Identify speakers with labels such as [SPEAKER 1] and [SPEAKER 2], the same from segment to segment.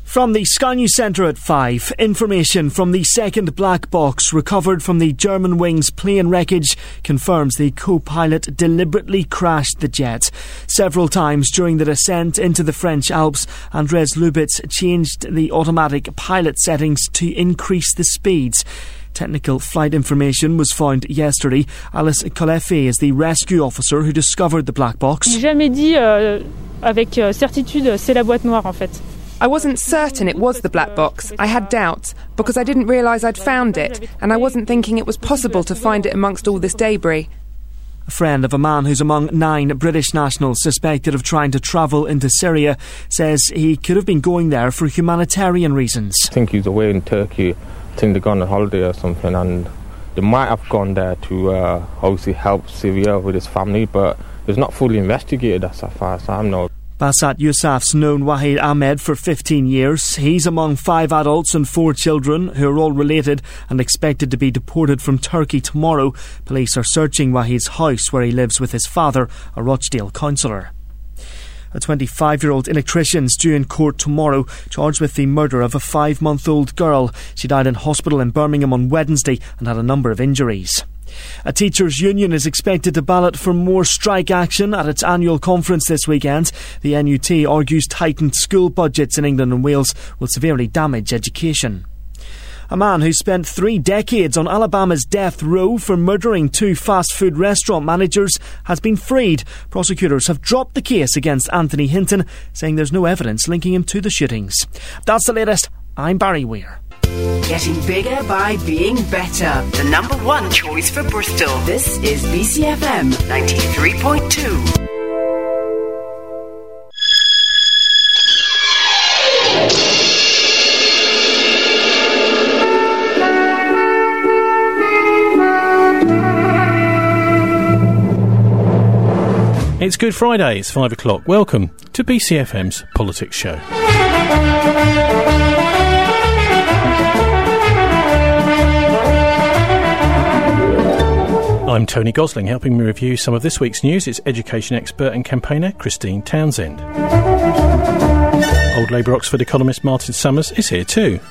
[SPEAKER 1] From the Sky News Centre at 5, information from the second black box recovered from the Germanwings plane wreckage confirms the co-pilot deliberately crashed the jet. Several times during the descent into the French Alps, Andres Lubitz changed the automatic pilot settings to increase the speeds. Technical flight information was found yesterday. Alice Kolefe is the rescue officer who discovered the black box.
[SPEAKER 2] Jamais dit avec certitude c'est la boîte noire en fait.
[SPEAKER 3] I wasn't certain it was the black box. I had doubts, because I didn't realise I'd found it, and I wasn't thinking it was possible to find it amongst all this debris.
[SPEAKER 1] A friend of a man who's among 9 British nationals suspected of trying to travel into Syria says he could have been going there for humanitarian reasons.
[SPEAKER 4] I think he's away in Turkey. I think they've gone on holiday or something, and they might have gone there to obviously help Syria with his family, but it's not fully investigated as far as I know.
[SPEAKER 1] Basat Yousaf's known Wahid Ahmed for 15 years. He's among 5 adults and 4 children who are all related and expected to be deported from Turkey tomorrow. Police are searching Wahid's house where he lives with his father, a Rochdale councillor. A 25-year-old electrician's due in court tomorrow, charged with the murder of a 5-month-old girl. She died in hospital in Birmingham on Wednesday and had a number of injuries. A teachers' union is expected to ballot for more strike action at its annual conference this weekend. The NUT argues tightened school budgets in England and Wales will severely damage education. A man who spent 3 decades on Alabama's death row for murdering 2 fast food restaurant managers has been freed. Prosecutors have dropped the case against Anthony Hinton, saying there's no evidence linking him to the shootings. That's the latest. I'm Barry Weir.
[SPEAKER 5] Getting bigger by being better. The number 1 choice for Bristol. This is BCFM 93.2.
[SPEAKER 6] It's Good Friday, it's 5 o'clock. Welcome to BCFM's Politics Show. I'm Tony Gosling. Helping me review some of this week's news is education expert and campaigner Christine Townsend. Old Labour Oxford economist Martin Summers is here too.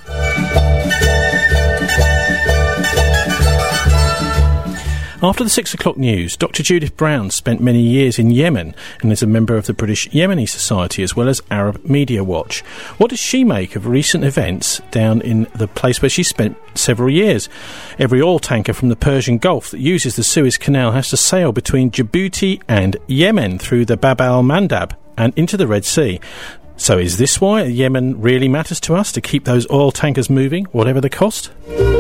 [SPEAKER 6] After the 6 o'clock news, Dr. Judith Brown spent many years in Yemen and is a member of the British Yemeni Society as well as Arab Media Watch. What does she make of recent events down in the place where she spent several years? Every oil tanker from the Persian Gulf that uses the Suez Canal has to sail between Djibouti and Yemen through the Bab al-Mandab and into the Red Sea. So is this why Yemen really matters to us, to keep those oil tankers moving, whatever the cost?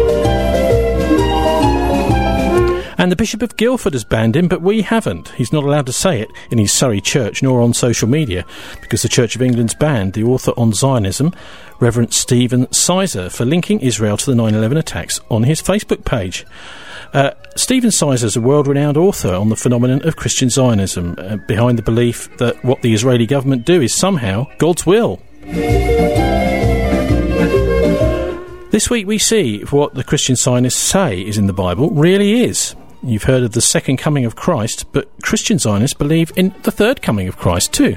[SPEAKER 6] And the Bishop of Guildford has banned him, but we haven't. He's not allowed to say it in his Surrey church nor on social media, because the Church of England's banned the author on Zionism, Reverend Stephen Sizer, for linking Israel to the 9/11 attacks on his Facebook page. Stephen Sizer is a world-renowned author on the phenomenon of Christian Zionism, behind the belief that what the Israeli government do is somehow God's will. This week we see if what the Christian Zionists say is in the Bible really is. You've heard of the second coming of Christ, but Christian Zionists believe in the third coming of Christ too.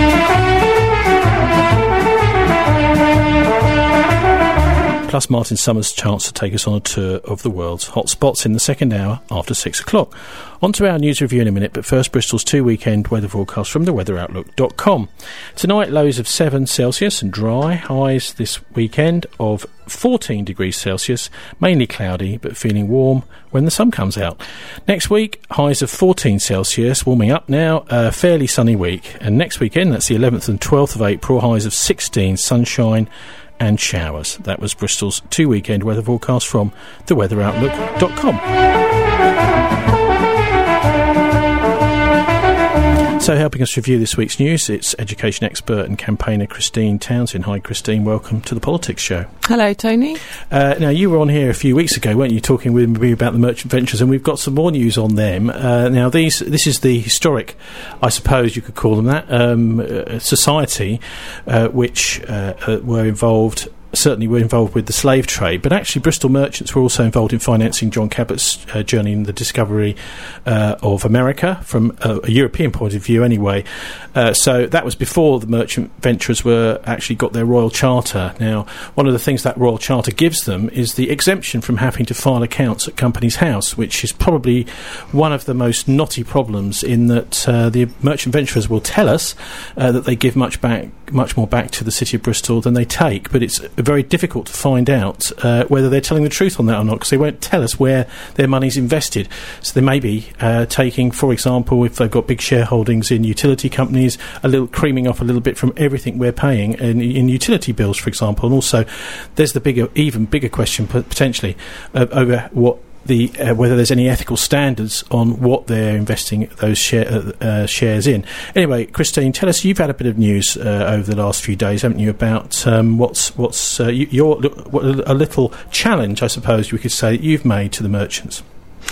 [SPEAKER 6] Plus Martin Summers' chance to take us on a tour of the world's hot spots in the second hour after 6 o'clock. On to our news review in a minute, but first Bristol's 2-weekend weather forecast from theweatheroutlook.com. Tonight, lows of 7 Celsius and dry, highs this weekend of 14 degrees Celsius, mainly cloudy but feeling warm when the sun comes out. Next week, highs of 14 Celsius, warming up now, a fairly sunny week. And next weekend, that's the 11th and 12th of April, highs of 16, sunshine and showers. That was Bristol's 2-weekend weather forecast from theweatheroutlook.com. So helping us review this week's news, it's education expert and campaigner Christine Townsend. Hi Christine, welcome to the Politics Show.
[SPEAKER 7] Hello Tony.
[SPEAKER 6] Now you were on here a few weeks ago, weren't you, talking with me about the Merchant Ventures, and we've got some more news on them. Now this is the historic, I suppose you could call them that, society which were involved certainly were involved with the slave trade, but actually Bristol merchants were also involved in financing John Cabot's journey in the discovery of America, from a European point of view anyway. So that was before the merchant venturers actually got their royal charter. Now, one of the things that royal charter gives them is the exemption from having to file accounts at Companies House, which is probably one of the most knotty problems, in that the merchant venturers will tell us that they give much more back to the city of Bristol than they take, but it's very difficult to find out whether they're telling the truth on that or not, because they won't tell us where their money's invested. So they may be taking, for example, if they've got big shareholdings in utility companies, creaming off a little bit from everything we're paying in utility bills, for example. And also there's the even bigger question potentially over whether there's any ethical standards on what they're investing those shares in. Anyway, Christine, tell us, you've had a bit of news over the last few days, haven't you, about what's a little challenge, I suppose we could say, that you've made to the merchants.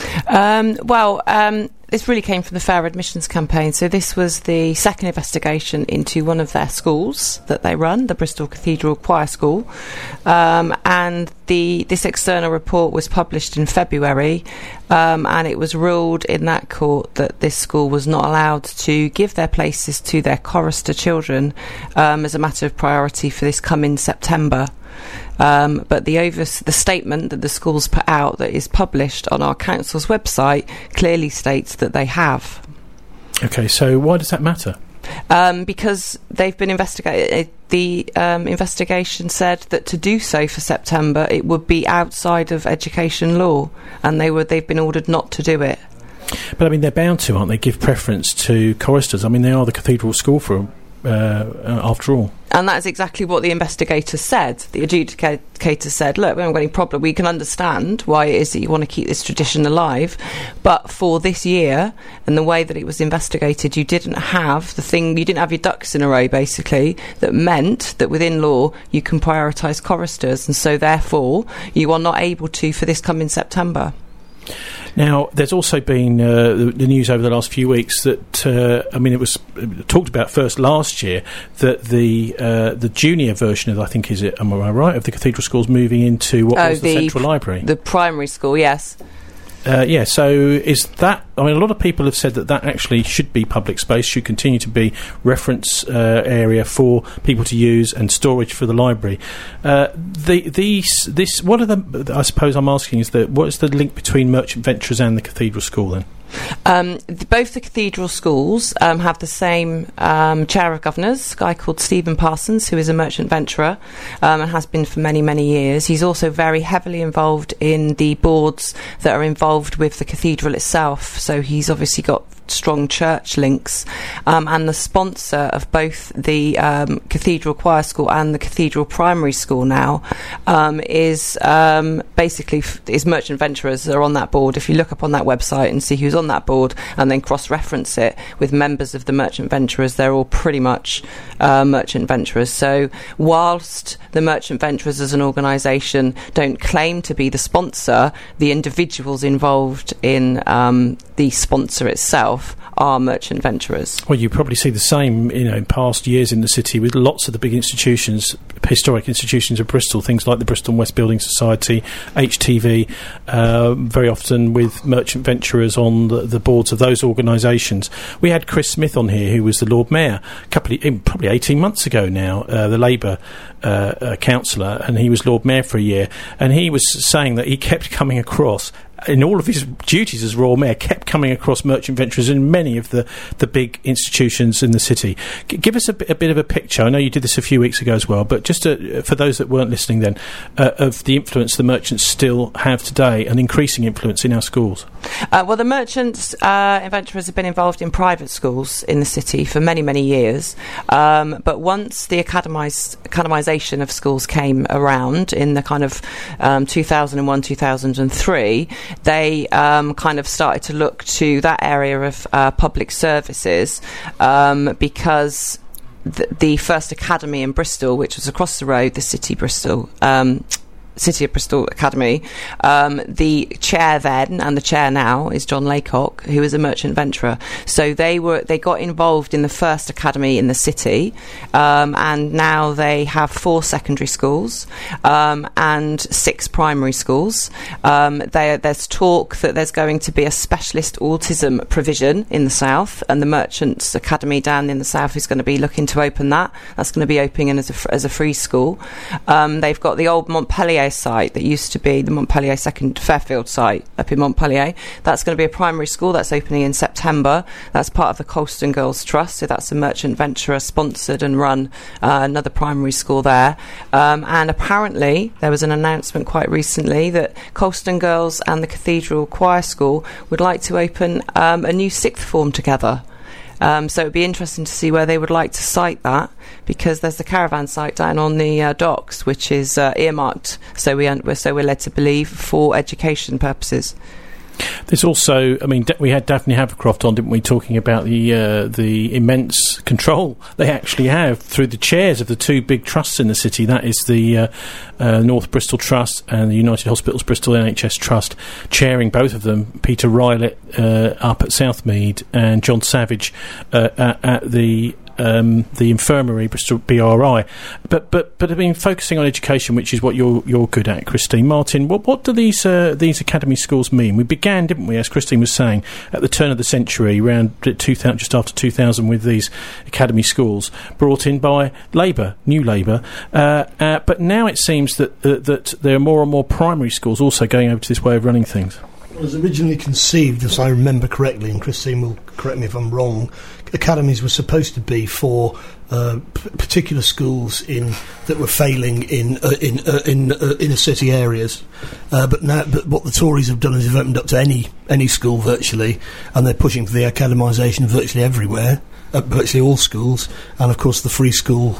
[SPEAKER 7] This really came from the Fair Admissions campaign. So this was the second investigation into one of their schools that they run, the Bristol Cathedral Choir School. And this external report was published in February, and it was ruled in that court that this school was not allowed to give their places to their chorister children as a matter of priority for this coming September. But the statement that the schools put out, that is published on our council's website, clearly states that they have.
[SPEAKER 6] Okay, so why does that matter?
[SPEAKER 7] Because they've been investigated. The investigation said that to do so for September, it would be outside of education law, and they've been ordered not to do it.
[SPEAKER 6] But I mean, they're bound to, aren't they, give preference to choristers? I mean, they are the cathedral school after all.
[SPEAKER 7] And that is exactly what the investigator said. The adjudicator said, look, we haven't got any problem. We can understand why it is that you want to keep this tradition alive, but for this year and the way that it was investigated, you didn't have your ducks in a row, basically, that meant that within law you can prioritise choristers, and so therefore you are not able to for this coming September.
[SPEAKER 6] Now, there's also been the news over the last few weeks that, it was talked about first last year, that the junior version of, I think, am I right, of the cathedral school's moving into what was the central library? The
[SPEAKER 7] primary school, yes.
[SPEAKER 6] So is that... I mean, a lot of people have said that actually should be public space, should continue to be reference area for people to use and storage for the library. I suppose I'm asking is what is the link between Merchant Venturers and the cathedral school then?
[SPEAKER 7] Both the cathedral schools have the same chair of governors, a guy called Stephen Parsons, who is a merchant venturer and has been for many, many years. He's also very heavily involved in the boards that are involved with the cathedral itself, so he's obviously got strong church links, and the sponsor of both the Cathedral Choir School and the Cathedral Primary School now is Merchant Venturers are on that board. If you look up on that website and see who's on that board and then cross-reference it with members of the Merchant Venturers, they're all pretty much Merchant Venturers. So whilst the Merchant Venturers as an organisation don't claim to be the sponsor, the individuals involved in the sponsor itself are Merchant Venturers.
[SPEAKER 6] Well, you probably see the same, in past years in the city with lots of the big institutions, historic institutions of Bristol, things like the Bristol and West Building Society, HTV, very often with Merchant Venturers on the boards of those organisations. We had Chris Smith on here, who was the Lord Mayor probably 18 months ago now, the Labour councillor, and he was Lord Mayor for a year, and he was saying that he kept coming across, in all of his duties as Royal Mayor, kept coming across Merchant Venturers in many of the big institutions in the city. Give us a bit of a picture. I know you did this a few weeks ago as well, but just for those that weren't listening then, of the influence the merchants still have today, an increasing influence in our schools.
[SPEAKER 7] Well, the merchants and venturers have been involved in private schools in the city for many, many years, but once the academisation of schools came around in the kind of 2001, 2003, they kind of started to look to that area of public services because the first academy in Bristol, which was across the road, the City Bristol City of Bristol Academy. The chair then and the chair now is John Laycock, who is a merchant venturer. So they got involved in the first academy in the city, and now they have 4 secondary schools and 6 primary schools. There's talk that there's going to be a specialist autism provision in the south, and the Merchants Academy down in the south is going to be looking to open that. That's going to be opening as a free school. They've got the old Montpellier site that used to be the Montpellier Second Fairfield site up in Montpellier. That's going to be a primary school that's opening in September. That's part of the Colston Girls Trust, so that's a merchant venturer sponsored and run another primary school there. And apparently there was an announcement quite recently that Colston Girls and the Cathedral Choir School would like to open a new 6th form together. So it would be interesting to see where they would like to site that, because there's the caravan site down on the docks, which is earmarked, so we're led to believe, for education purposes.
[SPEAKER 6] There's also, I mean, we had Daphne Havercroft on, didn't we, talking about the immense control they actually have through the chairs of the 2 big trusts in the city. That is the North Bristol Trust and the United Hospitals Bristol NHS Trust, chairing both of them, Peter Rylett up at Southmead and John Savage at the infirmary, Bristol BRI, but I mean, focusing on education, which is what you're good at, Christine. Martin, what do these academy schools mean? We began, didn't we, as Christine was saying, at the turn of the century, around 2000, just after 2000, with these academy schools brought in by New Labour, but now it seems that there are more and more primary schools also going over to this way of running things.
[SPEAKER 8] It was originally conceived, as I remember correctly, and Christine will correct me if I'm wrong, academies were supposed to be for particular schools that were failing in inner city areas, but what the Tories have done is they've opened up to any school virtually, and they're pushing for the academisation virtually everywhere, virtually all schools, and of course the free school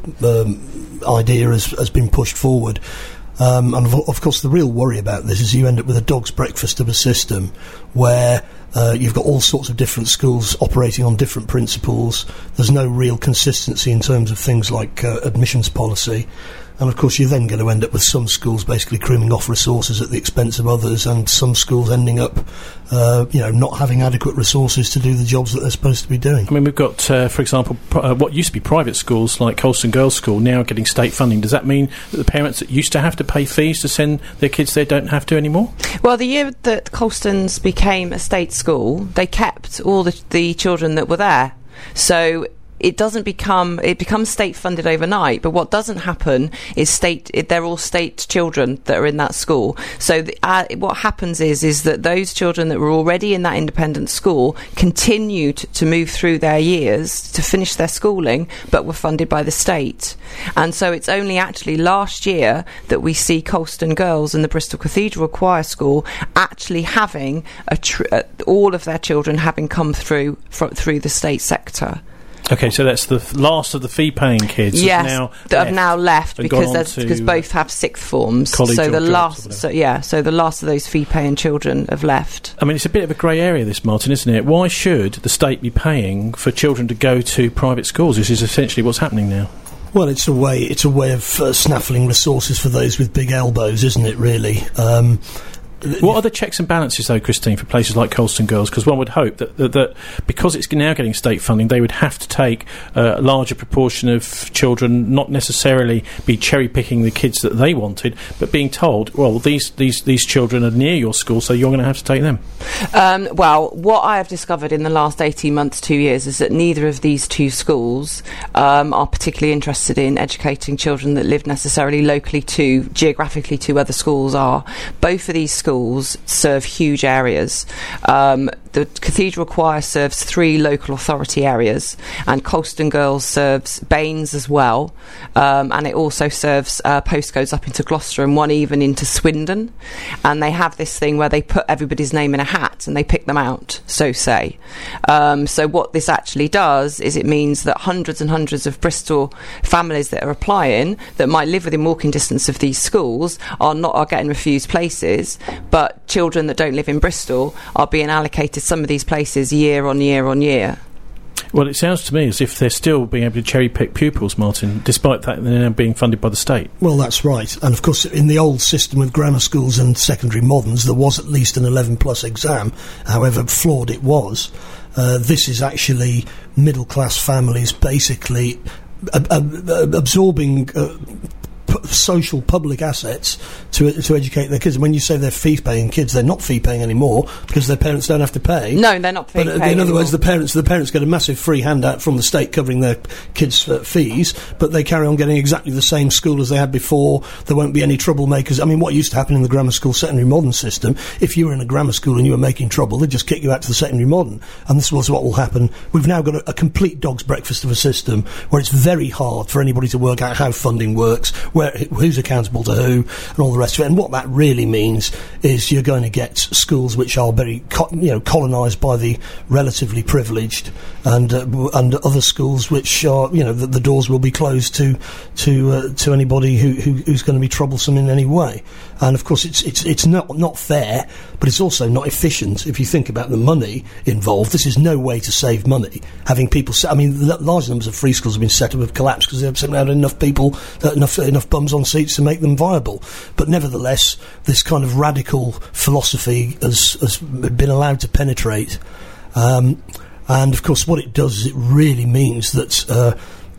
[SPEAKER 8] idea has been pushed forward. And of course the real worry about this is you end up with a dog's breakfast of a system where you've got all sorts of different schools operating on different principles. There's no real consistency in terms of things like admissions policy. And of course you're then going to end up with some schools basically creaming off resources at the expense of others, and some schools ending up not having adequate resources to do the jobs that they're supposed to be doing. I
[SPEAKER 6] mean, we've got, for example, what used to be private schools like Colston Girls' School now getting state funding. Does that mean that the parents that used to have to pay fees to send their kids there don't have to anymore?
[SPEAKER 7] Well, the year that Colston's became a state school, they kept all the children that were there. So it becomes state funded overnight, but what doesn't happen is they're all state children that are in that school. So what happens is that those children that were already in that independent school continued to move through their years to finish their schooling, but were funded by the state. And so it's only actually last year that we see Colston Girls and the Bristol Cathedral Choir School actually having all of their children having come through the state sector.
[SPEAKER 6] Okay, so that's the last of the fee-paying kids.
[SPEAKER 7] Yes, that have now left because both have 6th forms. So the last of those fee-paying children have left.
[SPEAKER 6] I mean, it's a bit of a grey area, this, Martin, isn't it? Why should the state be paying for children to go to private schools? This is essentially what's happening now.
[SPEAKER 8] Well, it's a way of snaffling resources for those with big elbows, isn't it? Really.
[SPEAKER 6] What are the checks and balances, though, Christine, for places like Colston Girls? Because one would hope that because it's now getting state funding, they would have to take a larger proportion of children, not necessarily be cherry-picking the kids that they wanted, but being told, well, these children are near your school, so you're going to have to take them.
[SPEAKER 7] Well, what I have discovered in the last 18 months, 2 years, is that neither of these 2 schools are particularly interested in educating children that live necessarily geographically to where the schools are. Both of these schools serve huge areas. The Cathedral Choir serves 3 local authority areas, and Colston Girls serves Baines as well, and it also serves postcodes up into Gloucester and one even into Swindon. And they have this thing where they put everybody's name in a hat and they pick them out, so what this actually does is it means that hundreds and hundreds of Bristol families that are applying that might live within walking distance of these schools are getting refused places, but children that don't live in Bristol are being allocated some of these places year on year on year.
[SPEAKER 6] Well, it sounds to me as if they're still being able to cherry-pick pupils, Martin, despite that they're now being funded by the state.
[SPEAKER 8] Well, that's right. And, of course, in the old system with grammar schools and secondary moderns, there was at least an 11-plus exam, however flawed it was. This is actually middle-class families basically absorbing social public assets to educate their kids. When you say they're fee-paying kids, they're not fee-paying anymore because their parents don't have to pay.
[SPEAKER 7] No, they're not fee-paying.
[SPEAKER 8] But in other words, the parents get a massive free handout from the state covering their kids' fees, but they carry on getting exactly the same school as they had before. There won't be any troublemakers. I mean, what used to happen in the grammar school secondary modern system, if you were in a grammar school and you were making trouble, they'd just kick you out to the secondary modern. And this was what will happen. We've now got a complete dog's breakfast of a system where it's very hard for anybody to work out how funding works, who's accountable to who, and all the rest of it. And what that really means is you're going to get schools which are very, colonised by the relatively privileged, and other schools which are, the doors will be closed to anybody who's going to be troublesome in any way. And of course, it's not fair, but it's also not efficient. If you think about the money involved, this is no way to save money. Having people, large numbers of free schools have been set up, have collapsed because they haven't had enough people, enough bums on seats to make them viable. But nevertheless, this kind of radical philosophy has been allowed to penetrate. And of course, what it does is it really means that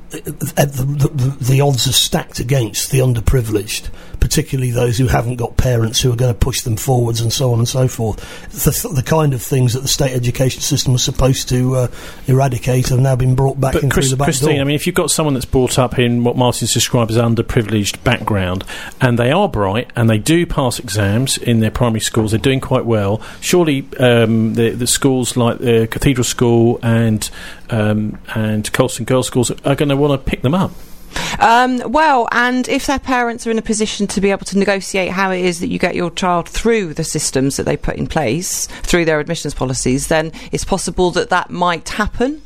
[SPEAKER 8] the odds are stacked against the underprivileged, particularly those who haven't got parents who are going to push them forwards and so on and so forth. The kind of things that the state education system was supposed to eradicate have now been brought back in through the back
[SPEAKER 6] Christine,
[SPEAKER 8] door.
[SPEAKER 6] I mean, if you've got someone that's brought up in what Martin's described as underprivileged background, and they are bright, and they do pass exams in their primary schools, they're doing quite well, surely the schools like the Cathedral School and Colston Girls' Schools are going to want to pick them up.
[SPEAKER 7] Well, and if their parents are in a position to be able to negotiate how it is that you get your child through the systems that they put in place, through their admissions policies, then it's possible that might happen.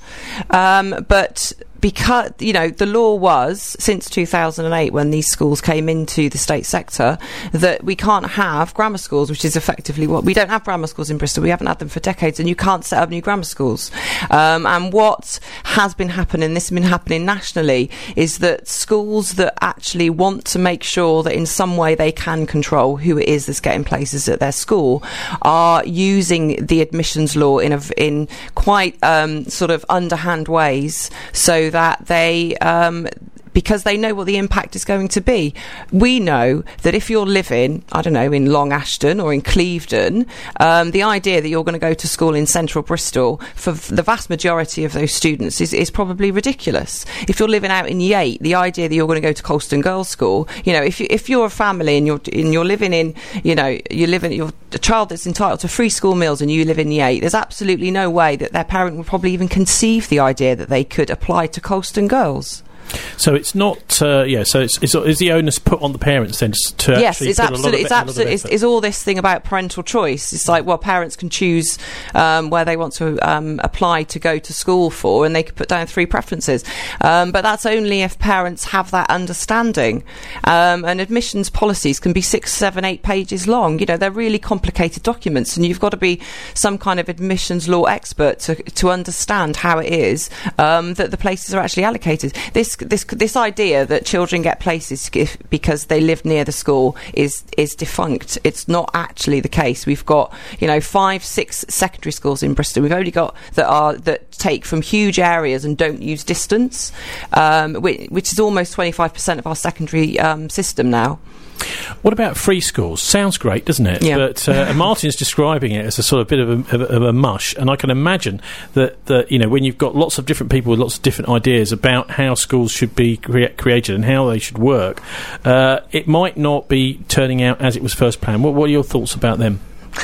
[SPEAKER 7] But because, the law was, since 2008, when these schools came into the state sector, that we can't have grammar schools, which is effectively what... We don't have grammar schools in Bristol. We haven't had them for decades, and you can't set up new grammar schools. And what has been happening, this has been happening nationally, is that schools that actually want to make sure that in some way they can control who it is that's getting places at their school are using the admissions law in quite sort of underhand ways, so that they because they know what the impact is going to be. We know that if you're living, I don't know, in Long Ashton or in Clevedon, the idea that you're going to go to school in central Bristol for the vast majority of those students is probably ridiculous. If you're living out in Yate, the idea that you're going to go to Colston Girls' School, if you're a family and you're living in, you're a child that's entitled to free school meals and you live in Yate, there's absolutely no way that their parent would probably even conceive the idea that they could apply to Colston Girls.
[SPEAKER 6] So it's not, So is the onus put on the parents then to
[SPEAKER 7] yes,
[SPEAKER 6] actually
[SPEAKER 7] it's
[SPEAKER 6] put
[SPEAKER 7] absolutely,
[SPEAKER 6] a lot of effort?
[SPEAKER 7] it's all this thing about parental choice. It's like, well, parents can choose where they want to apply to go to school for, and they could put down 3 preferences. But that's only if parents have that understanding. And admissions policies can be 6, 7, 8 pages long. They're really complicated documents, and you've got to be some kind of admissions law expert to understand how it is that the places are actually allocated. This idea that children get places because they live near the school is defunct. It's not actually the case. We've got 5, 6 secondary schools in Bristol. We've only got that take from huge areas and don't use distance, which is almost 25% of our secondary system now.
[SPEAKER 6] What about free schools? Sounds great, doesn't it?
[SPEAKER 7] Yeah.
[SPEAKER 6] But Martin's describing it as a sort of bit of a mush, and I can imagine that when you've got lots of different people with lots of different ideas about how schools should be created and how they should work, it might not be turning out as it was first planned. What are your thoughts about them?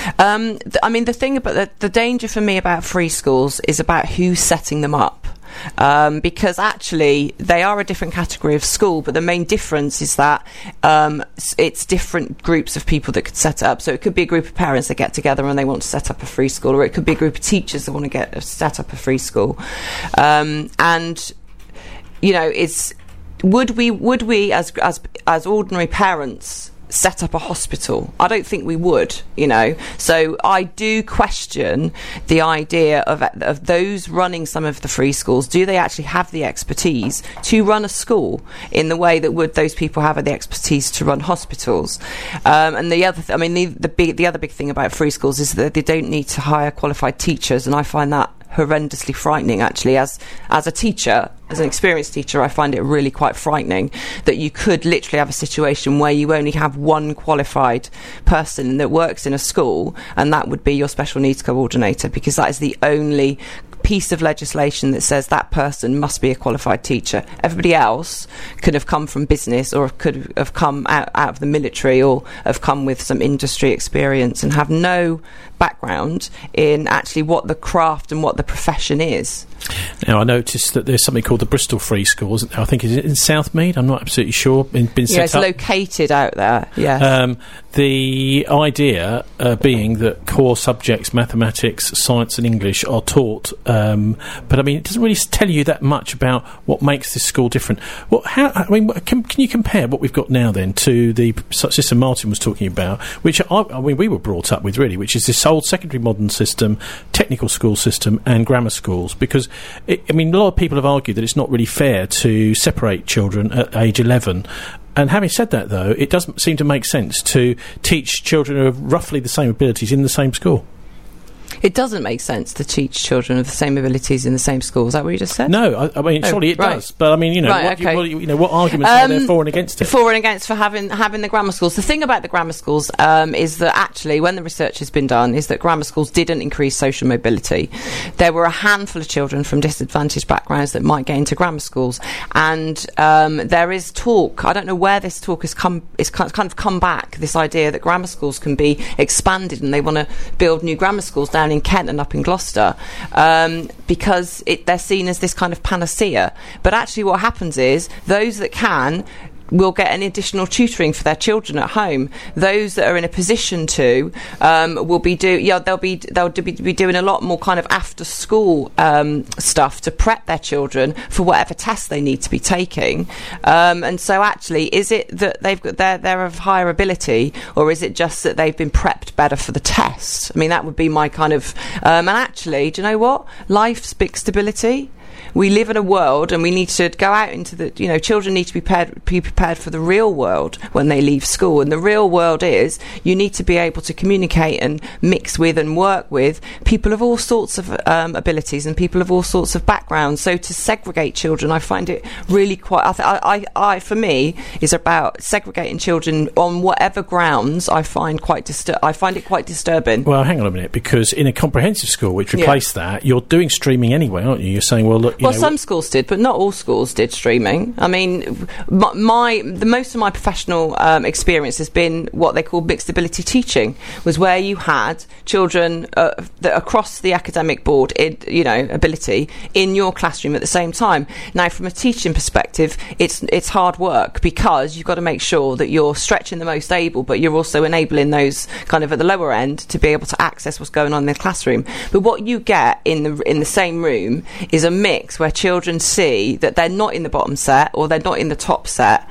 [SPEAKER 7] The thing about the danger for me about free schools is about who's setting them up. Because actually they are a different category of school, but the main difference is that it's different groups of people that could set it up. So it could be a group of parents that get together and they want to set up a free school, or it could be a group of teachers that want to set up a free school. Would we as ordinary parents set up a hospital. I don't think we would, you know. So I do question the idea of those running some of the free schools. Do they actually have the expertise to run a school in the way that would those people have the expertise to run hospitals? And the other, the other big thing about free schools is that they don't need to hire qualified teachers, and I find that horrendously frightening, actually. As a teacher, as an experienced teacher, I find it really quite frightening that you could literally have a situation where you only have one qualified person that works in a school, and that would be your special needs coordinator, because that is the only piece of legislation that says that person must be a qualified teacher. Everybody else could have come from business, or could have come out of the military, or have come with some industry experience and have no background in actually what the craft and what the profession is.
[SPEAKER 6] Now, I noticed that there's something called the Bristol Free School, isn't there? I think, is it in Southmead? I'm not absolutely sure. Been set up.
[SPEAKER 7] Located out there, yeah.
[SPEAKER 6] The idea being that core subjects, mathematics, science and English, are taught, but I mean, it doesn't really tell you that much about what makes this school different. Can you compare what we've got now then to the system Martin was talking about, which we were brought up with, really, which is this old secondary modern system, technical school system and grammar schools? Because a lot of people have argued that it's not really fair to separate children at age 11. And having said that, though, it doesn't seem to make sense to teach children of roughly the same abilities in the same school.
[SPEAKER 7] It doesn't make sense to teach children of the same abilities in the same school. Is that what you just said?
[SPEAKER 6] No, surely it does. But I mean, what arguments are there for and against it?
[SPEAKER 7] For and against for having the grammar schools. The thing about the grammar schools is that actually, when the research has been done, is that grammar schools didn't increase social mobility. There were a handful of children from disadvantaged backgrounds that might get into grammar schools, and there is talk. I don't know where this talk has come. It's kind of come back. This idea that grammar schools can be expanded, and they want to build new grammar schools down in Kent and up in Gloucester, because they're seen as this kind of panacea. But actually what happens is those that can will get an additional tutoring for their children at home. Those that are in a position to will be doing a lot more kind of after school stuff to prep their children for whatever tests they need to be taking. And so actually, is it that they're of higher ability, or is it just that they've been prepped better for the test? I mean, that would be my kind of and actually, do you know what? Life's big stability. We live in a world, and we need to go out into the, children need to be prepared for the real world when they leave school. And the real world is, you need to be able to communicate and mix with and work with people of all sorts of abilities and people of all sorts of backgrounds. So to segregate children, I find it really quite, for me, is about segregating children on whatever grounds I find it quite disturbing.
[SPEAKER 6] Well, hang on a minute, because in a comprehensive school, which replaced that, you're doing streaming anyway, aren't you? You're saying, well, look,
[SPEAKER 7] some schools did, but not all schools did streaming. I mean, the most of my professional experience has been what they call mixed ability teaching, was where you had children that across the academic board, ability in your classroom at the same time. Now, from a teaching perspective, it's hard work, because you've got to make sure that you're stretching the most able, but you're also enabling those kind of at the lower end to be able to access what's going on in the classroom. But what you get in the same room is a mix where children see that they're not in the bottom set or they're not in the top set,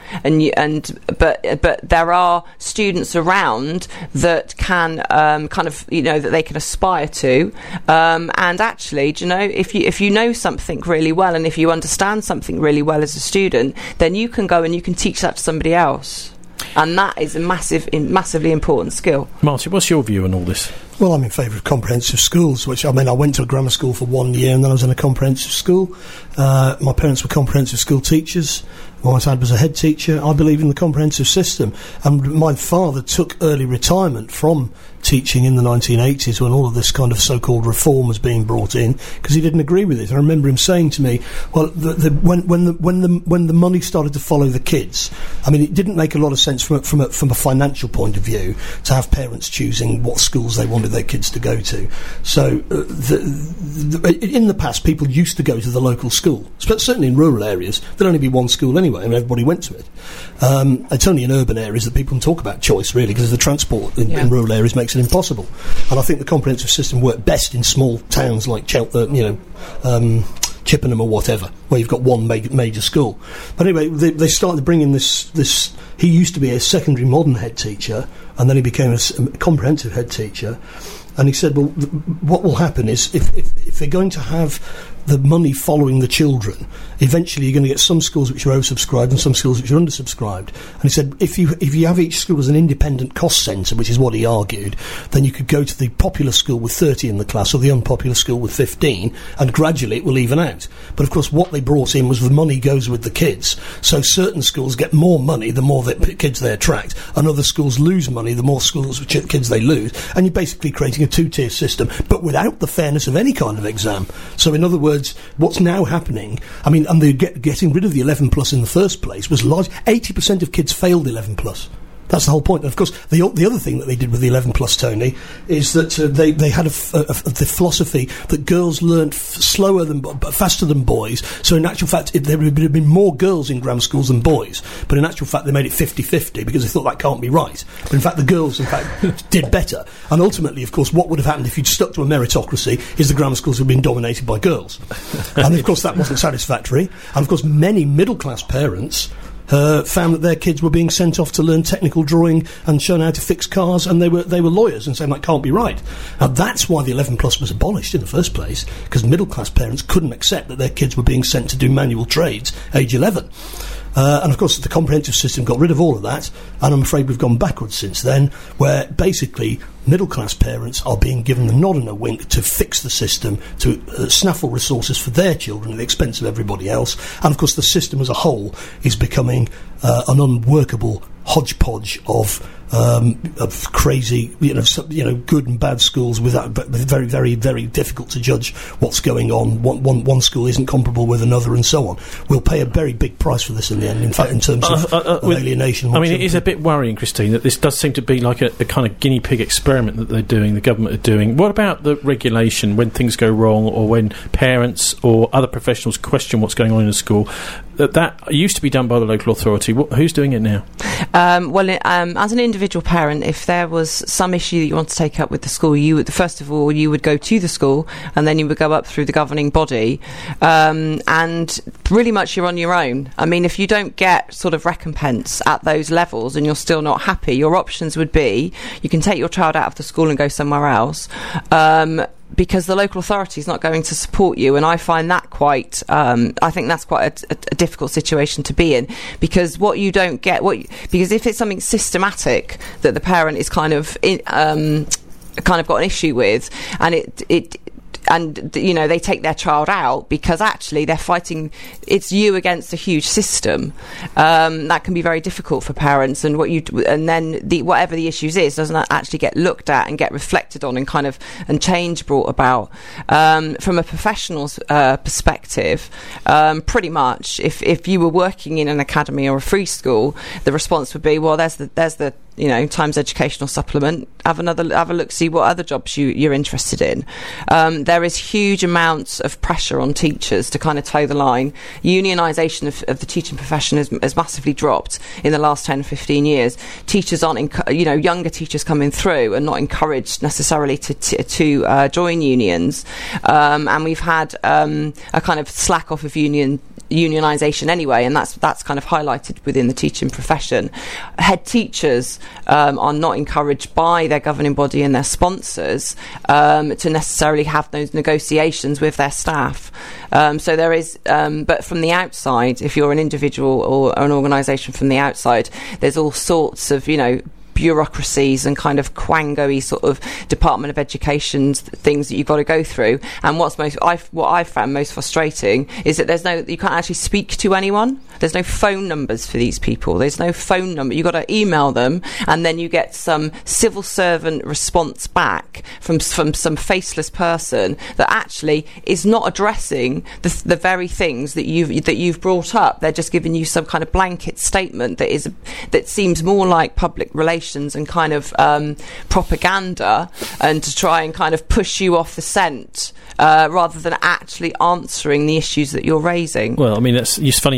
[SPEAKER 7] but there are students around that can that they can aspire to, and actually, if you know something really well, and if you understand something really well as a student, then you can go and you can teach that to somebody else. And that is a massively important skill.
[SPEAKER 6] Martin, what's your view on all this?
[SPEAKER 8] Well, I'm in favour of comprehensive schools, I went to a grammar school for 1 year and then I was in a comprehensive school. My parents were comprehensive school teachers. My dad was a head teacher. I believe in the comprehensive system. And my father took early retirement from teaching in the 1980s when all of this kind of so-called reform was being brought in, because he didn't agree with it. I remember him saying to me, well, when the money started to follow the kids, I mean, it didn't make a lot of sense from a financial point of view to have parents choosing what schools they wanted their kids to go to. So in the past, people used to go to the local school, but certainly in rural areas there'd only be one school anyway, and everybody went to it. It's only in urban areas that people can talk about choice, really, because the transport in rural areas makes it impossible. And I think the comprehensive system worked best in small towns like Cheltenham Chippenham or whatever, where you've got one major school. But anyway, they started bringing this. He used to be a secondary modern head teacher, and then he became a comprehensive head teacher. And he said, well, what will happen is if they're going to have the money following the children, eventually you're going to get some schools which are oversubscribed and some schools which are undersubscribed. And he said, if you have each school as an independent cost centre, which is what he argued, then you could go to the popular school with 30 in the class or the unpopular school with 15, and gradually it will even out. But of course, what they brought in was the money goes with the kids. So certain schools get more money the more kids they attract, and other schools lose money the more kids they lose. And you're basically creating a two-tier system, but without the fairness of any kind of exam. So in other words, what's now happening, I mean, and they're getting rid of the 11 plus in the first place, was large. 80% of kids failed 11 plus. That's the whole point. And of course, the other thing that they did with the 11 plus, Tony, is that they had the philosophy that girls learnt faster than boys. So in actual fact, there would have been more girls in grammar schools than boys. But in actual fact, they made it 50-50 because they thought that can't be right. But in fact, the girls, did better. And ultimately, of course, what would have happened if you'd stuck to a meritocracy is the grammar schools would have been dominated by girls. And of course, that wasn't satisfactory. And of course, many middle-class parents found that their kids were being sent off to learn technical drawing and shown how to fix cars, and they were lawyers and saying that can't be right. Now that's why the 11 plus was abolished in the first place, because middle class parents couldn't accept that their kids were being sent to do manual trades age 11. And of course the comprehensive system got rid of all of that, and I'm afraid we've gone backwards since then, where basically middle class parents are being given the nod and a wink to fix the system, to snaffle resources for their children at the expense of everybody else. And of course the system as a whole is becoming an unworkable hodgepodge of crazy, good and bad schools without, but very, very, very difficult to judge what's going on. One school isn't comparable with another, and so on. We'll pay a very big price for this in the end. In fact, in terms of alienation.
[SPEAKER 6] I mean, it is a bit worrying, Christine, that this does seem to be like a kind of guinea pig experiment that they're doing. The government are doing. What about the regulation when things go wrong, or when parents or other professionals question what's going on in a school? That used to be done by the local authority. Who's doing it now?
[SPEAKER 7] As an individual parent, if there was some issue that you want to take up with the school, first of all you would go to the school, and then you would go up through the governing body, and really much you're on your own. I mean, if you don't get sort of recompense at those levels and you're still not happy, your options would be you can take your child out of the school and go somewhere else. Because the local authority is not going to support you, and I find that quite. I think that's quite a difficult situation to be in, because what you don't get, because if it's something systematic that the parent is kind of got an issue with, and they take their child out because actually they're fighting, it's you against a huge system, that can be very difficult for parents, and whatever the issues is doesn't actually get looked at and get reflected on and change brought about. From a professional's perspective, pretty much if you were working in an academy or a free school, the response would be, well, there's the Times educational supplement, have a look, see what other jobs you're interested in. There is huge amounts of pressure on teachers to kind of toe the line. Unionisation of the teaching profession has massively dropped in the last 10-15 years. Teachers aren't, younger teachers coming through are not encouraged necessarily to join unions, and we've had a kind of slack off of unionisation anyway, and that's kind of highlighted within the teaching profession. Head teachers are not encouraged by their governing body and their sponsors to necessarily have those negotiations with their staff. So there is, but from the outside, if you're an individual or an organisation from the outside, there's all sorts of, bureaucracies and kind of quango-y sort of Department of Education things that you've got to go through. And what I've found most frustrating is that you can't actually speak to anyone. There's no phone numbers for these people. There's no phone number. You've got to email them, and then you get some civil servant response back from some faceless person that actually is not addressing the very things that you've brought up. They're just giving you some kind of blanket statement that seems more like public relations and kind of propaganda, and to try and kind of push you off the scent rather than actually answering the issues that you're raising.
[SPEAKER 6] Well, I mean, it's funny you mentioning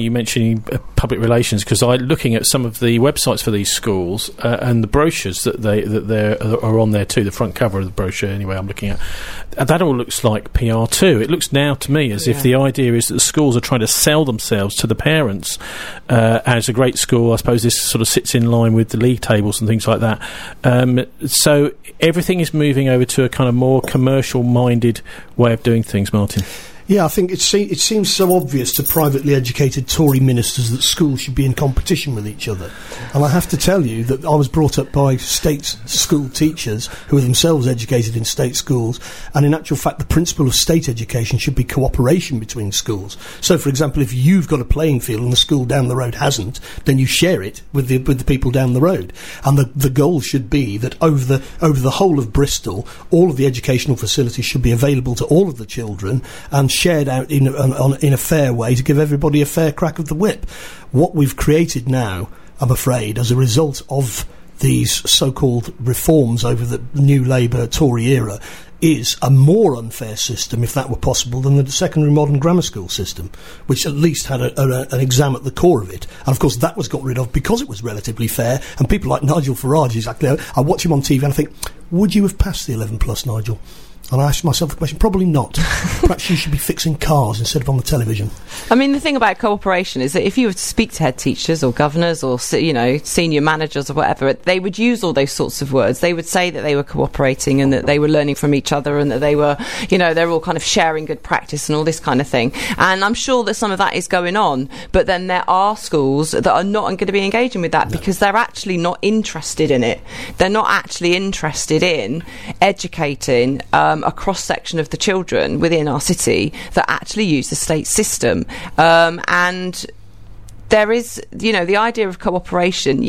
[SPEAKER 6] doing public relations, because I'm looking at some of the websites for these schools and the brochures that are on there too. The front cover of the brochure, anyway, I'm looking at. That all looks like PR too. It looks now to me as if the idea is that the schools are trying to sell themselves to the parents as a great school. I suppose this sort of sits in line with the league tables and things like that. So everything is moving over to a kind of more commercial-minded way of doing things, Martin.
[SPEAKER 8] Yeah, I think it seems so obvious to privately educated Tory ministers that schools should be in competition with each other. And I have to tell you that I was brought up by state school teachers who are themselves educated in state schools, and in actual fact the principle of state education should be cooperation between schools. So, for example, if you've got a playing field and the school down the road hasn't, then you share it with the people down the road. And the goal should be that over the whole of Bristol, all of the educational facilities should be available to all of the children and shared out in a fair way to give everybody a fair crack of the whip. What we've created now, I'm afraid, as a result of these so-called reforms over the New Labour Tory era, is a more unfair system, if that were possible, than the secondary modern grammar school system, which at least had an exam at the core of it. And of course that was got rid of because it was relatively fair, and people like Nigel Farage, exactly, I watch him on TV and I think, would you have passed the 11 plus, Nigel? And I asked myself the question, probably not. Perhaps you should be fixing cars instead of on the television.
[SPEAKER 7] I mean, the thing about cooperation is that if you were to speak to head teachers or governors or, senior managers or whatever, they would use all those sorts of words. They would say that they were cooperating and that they were learning from each other and that they were, they're all kind of sharing good practice and all this kind of thing. And I'm sure that some of that is going on, but then there are schools that are not going to be engaging with that because they're actually not interested in it. They're not actually interested in educating a cross-section of the children within our city that actually use the state system. And there is, the idea of cooperation,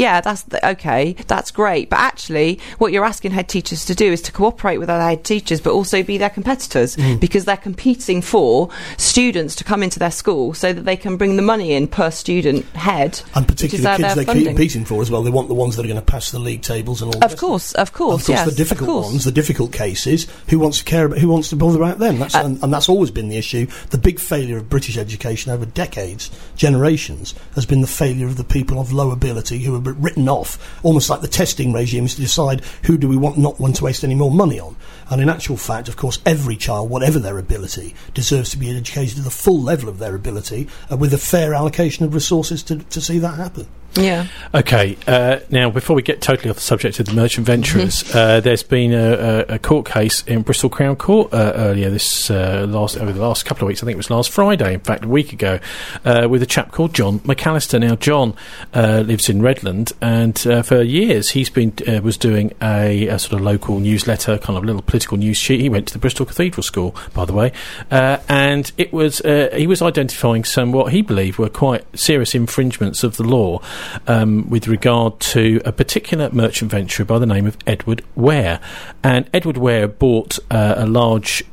[SPEAKER 7] that's great. But actually, what you're asking head teachers to do is to cooperate with other head teachers, but also be their competitors, because they're competing for students to come into their school so that they can bring the money in per student head.
[SPEAKER 8] And particularly the kids they're competing for as well. They want the ones that are going to pass the league tables and all. Of
[SPEAKER 7] course,
[SPEAKER 8] yes, the difficult ones, the difficult cases. Who wants to bother about them? And that's always been the issue. The big failure of British education over decades, generations, has been the failure of the people of low ability who are written off, almost like the testing regimes to decide who do we not want to waste any more money on. And in actual fact, of course, every child, whatever their ability, deserves to be educated to the full level of their ability with a fair allocation of resources to see that happen.
[SPEAKER 7] Yeah.
[SPEAKER 6] Okay. Now, before we get totally off the subject of the merchant venturers, there's been a court case in Bristol Crown Court earlier over the last couple of weeks. I think it was last Friday, in fact, a week ago, with a chap called John McAllister. Now, John lives in Redland, and for years he's been was doing a sort of local newsletter, kind of little political news sheet. He went to the Bristol Cathedral School, by the way, and it was he was identifying some what he believed were quite serious infringements of the law. With regard to a particular merchant venturer by the name of Edward Ware. And Edward Ware bought a large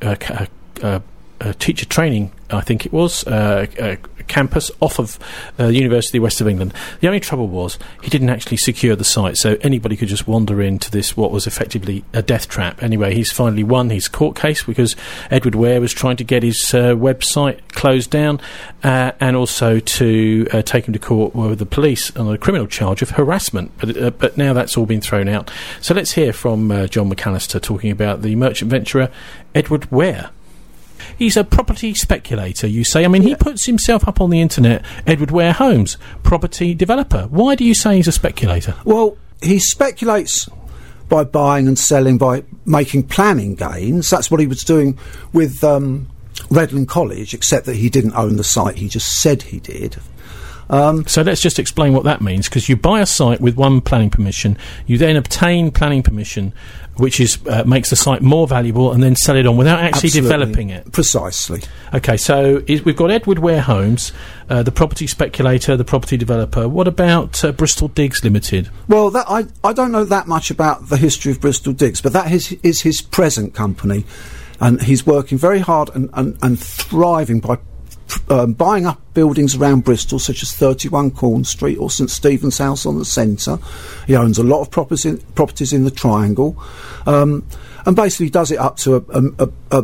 [SPEAKER 6] teacher training, I think it was, campus off of the University of West of England. The only trouble was he didn't actually secure the site, so anybody could just wander into this, what was effectively a death trap. Anyway, he's finally won his court case because Edward Ware was trying to get his website closed down and also to take him to court with the police on a criminal charge of harassment. But now that's all been thrown out. So let's hear from John McAllister talking about the merchant venturer Edward Ware. He's a property speculator, you say. I mean, he puts himself up on the internet, Edward Ware Homes, property developer. Why do you say he's a speculator?
[SPEAKER 9] Well, he speculates by buying and selling, by making planning gains. That's what he was doing with Redland College, except that he didn't own the site. He just said he did.
[SPEAKER 6] So let's just explain what that means, because you buy a site with one planning permission, you then obtain planning permission, which is makes the site more valuable, and then sell it on without actually developing it.
[SPEAKER 9] Precisely.
[SPEAKER 6] Okay, so we've got Edward Ware Homes, the property speculator, the property developer. What about Bristol Digs Limited?
[SPEAKER 9] Well, I don't know that much about the history of Bristol Digs, but that is his present company, and he's working very hard and thriving by buying up buildings around Bristol, such as 31 Corn Street or St Stephen's House on the Centre. He owns a lot of properties in the Triangle, and basically does it up to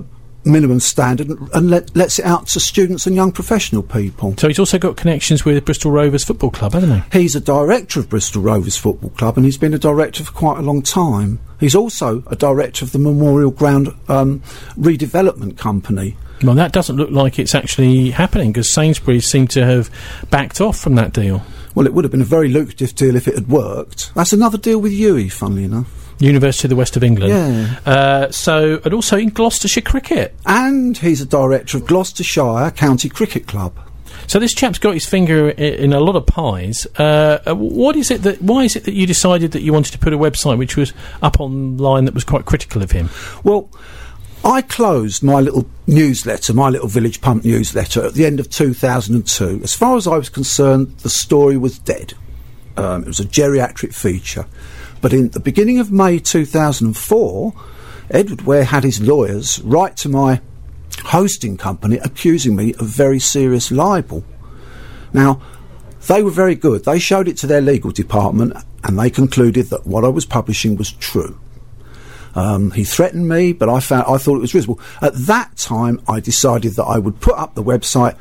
[SPEAKER 9] minimum standard and lets it out to students and young professional people.
[SPEAKER 6] So he's also got connections with Bristol Rovers Football Club, hasn't he?
[SPEAKER 9] He's a director of Bristol Rovers Football Club, and he's been a director for quite a long time. He's also a director of the Memorial Ground redevelopment company.
[SPEAKER 6] Well, that doesn't look like it's actually happening, because Sainsbury's seem to have backed off from that deal.
[SPEAKER 9] Well, it would have been a very lucrative deal if it had worked. That's another deal with UWE, funnily enough.
[SPEAKER 6] University of the West of England.
[SPEAKER 9] Yeah.
[SPEAKER 6] And also in Gloucestershire Cricket.
[SPEAKER 9] And he's a director of Gloucestershire County Cricket Club.
[SPEAKER 6] So this chap's got his finger in a lot of pies. Why is it that you decided that you wanted to put a website which was up online that was quite critical of him?
[SPEAKER 9] Well, I closed my little newsletter, my little Village Pump newsletter, at the end of 2002. As far as I was concerned, the story was dead. It was a geriatric feature. But in the beginning of May 2004, Edward Ware had his lawyers write to my hosting company accusing me of very serious libel. Now, they were very good. They showed it to their legal department and they concluded that what I was publishing was true. He threatened me, but I thought it was reasonable. At that time, I decided that I would put up the website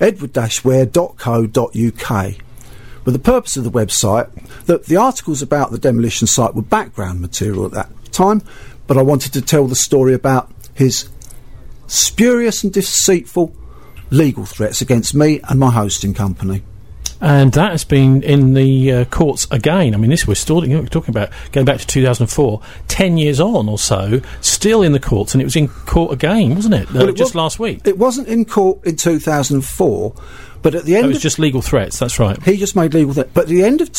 [SPEAKER 9] edward-ware.co.uk. With the purpose of the website, the articles about the demolition site were background material at that time, but I wanted to tell the story about his spurious and deceitful legal threats against me and my hosting company.
[SPEAKER 6] And that has been in the courts again. I mean, we're talking about going back to 2004, 10 years on or so, still in the courts, and it was in court again, wasn't it?
[SPEAKER 9] Well,
[SPEAKER 6] last week.
[SPEAKER 9] It wasn't in court in 2004, but at the end
[SPEAKER 6] it was just legal threats, that's right.
[SPEAKER 9] He just made legal threats. But at the end of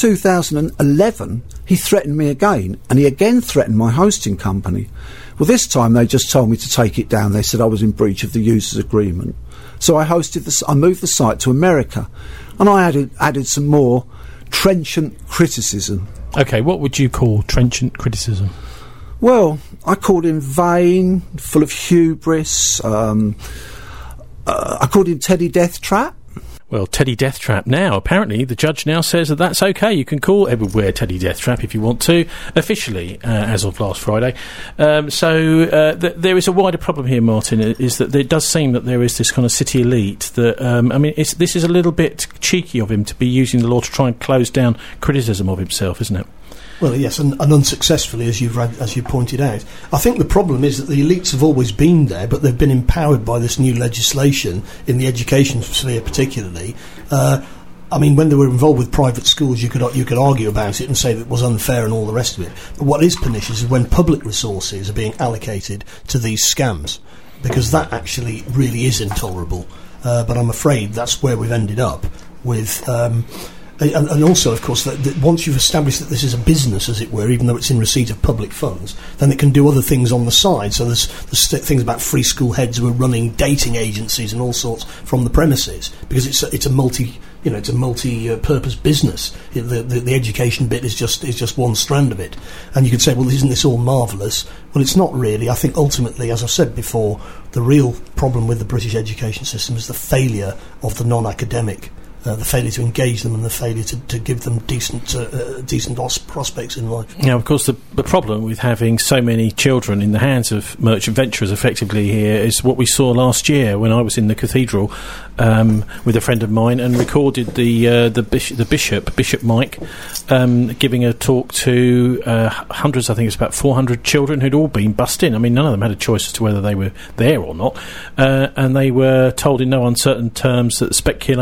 [SPEAKER 9] 2011, he threatened me again, and he again threatened my hosting company. Well, this time they just told me to take it down. They said I was in breach of the users' agreement. So I moved the site to America, and I added some more trenchant criticism.
[SPEAKER 6] OK, what would you call trenchant criticism?
[SPEAKER 9] Well, I called him vain, full of hubris. I called him Teddy Deathtrap.
[SPEAKER 6] Well, Teddy Deathtrap now. Apparently, the judge now says that that's OK. You can call Edward Ware Teddy Deathtrap if you want to, officially, as of last Friday. There is a wider problem here, Martin, is that it does seem that there is this kind of city elite that, this is a little bit cheeky of him to be using the law to try and close down criticism of himself, isn't it?
[SPEAKER 8] Well, yes, and unsuccessfully, as you pointed out. I think the problem is that the elites have always been there, but they've been empowered by this new legislation in the education sphere, particularly. When they were involved with private schools, you could argue about it and say that it was unfair and all the rest of it. But what is pernicious is when public resources are being allocated to these scams, because that actually really is intolerable. But I'm afraid that's where we've ended up with. And also, of course, that once you've established that this is a business, as it were, even though it's in receipt of public funds, then it can do other things on the side. So there's things about free school heads who are running dating agencies and all sorts from the premises, because it's a multi-purpose business. The education bit is just one strand of it. And you could say, well, isn't this all marvellous? Well, it's not really. I think ultimately, as I've said before, the real problem with the British education system is the failure of the non-academic. The failure to engage them and the failure to give them decent prospects in life.
[SPEAKER 6] Now, of course, the problem with having so many children in the hands of merchant venturers effectively here is what we saw last year when I was in the cathedral with a friend of mine and recorded the Bishop Mike, giving a talk to hundreds, I think it's about 400 children who'd all been bussed in. I mean, none of them had a choice as to whether they were there or not, and they were told in no uncertain terms that